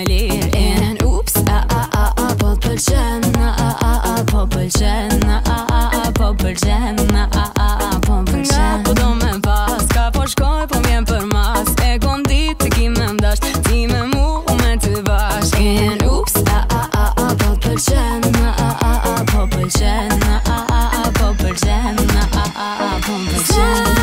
me lirë. Ups, po t'pëlqen, po pëlqen, po pëlqen, po pëlqen. Po do me pas, ka po shkoj, po m'jem për mas. E kom dit të ki me mdash, ti me mu, me ty bash. Ups, po t'pëlqen, po pëlqen, po pëlqen, po pëlqen.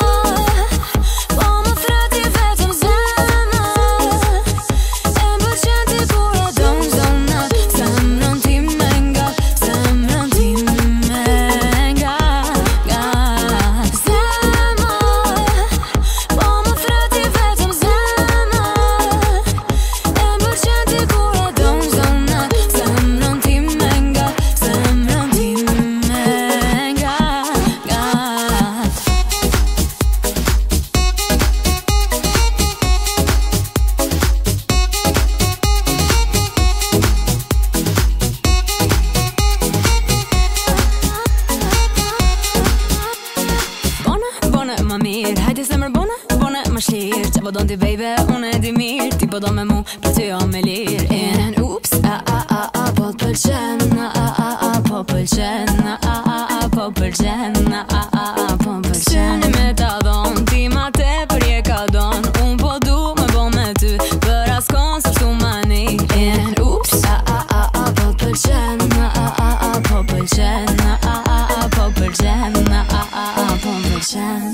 Hajde se mërë bone më shlirë. Që po do t'i baby, unë e di mirë. Ti po do me mu, për ty jo me lirë. Ups, po t'pëlqen, po pëlqen, po pëlqen, po pëlqen. Me ta dhon, ti ma te për je ka don. Unë po du me bo me ty, për askon se shtu mani. Ups, po t'pëlqen, po pëlqen, po pëlqen, po pëlqen.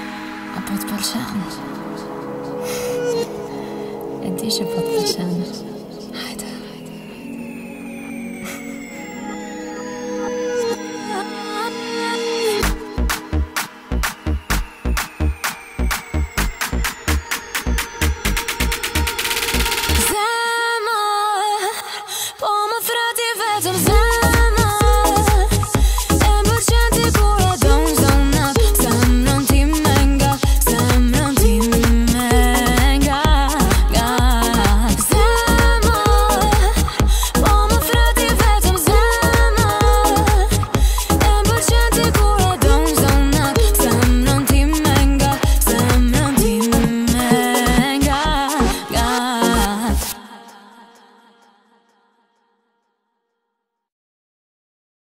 Po t'pëlqen. E di që po t'pëlqen.